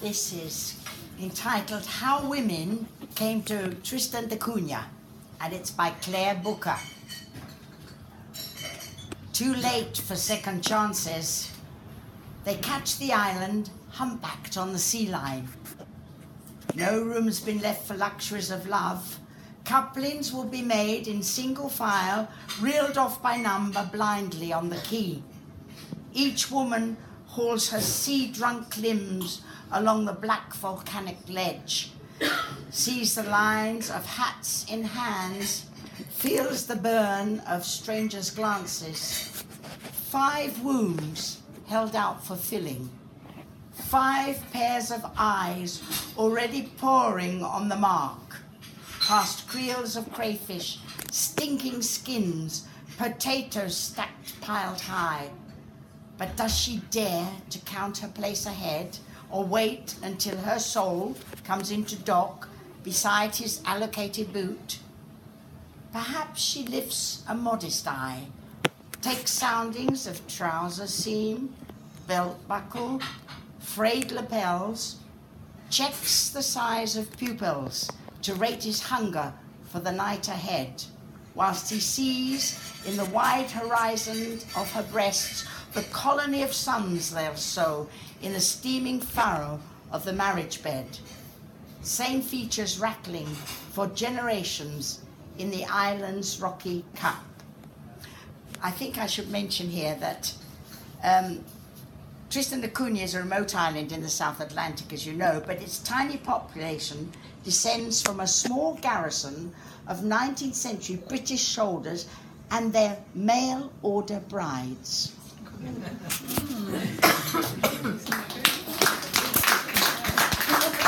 This is entitled How Women Came to Tristan da Cunha, and it's by Claire Booker. Too late for second chances. They catch the island humpbacked on the sea line. No room's been left for luxuries of love. Couplings will be made in single file, reeled off by number blindly on the quay. Each woman hauls her sea-drunk limbs along the black volcanic ledge, sees the lines of hats in hands, feels the burn of strangers' glances. 5 wombs held out for filling. 5 pairs of eyes already pouring on the mark. Past creels of crayfish, stinking skins, potatoes stacked piled high. But does she dare to count her place ahead, or wait until her soul comes into dock beside his allocated boot? Perhaps she lifts a modest eye, takes soundings of trouser seam, belt buckle, frayed lapels, checks the size of pupils to rate his hunger for the night ahead, whilst he sees in the wide horizon of her breasts the colony of suns they'll sow in the steaming furrow of the marriage bed. Same features rattling for generations in the island's rocky cup. I think I should mention here that Tristan da Cunha is a remote island in the South Atlantic, as you know, but its tiny population descends from a small garrison of 19th century British soldiers and their mail order brides.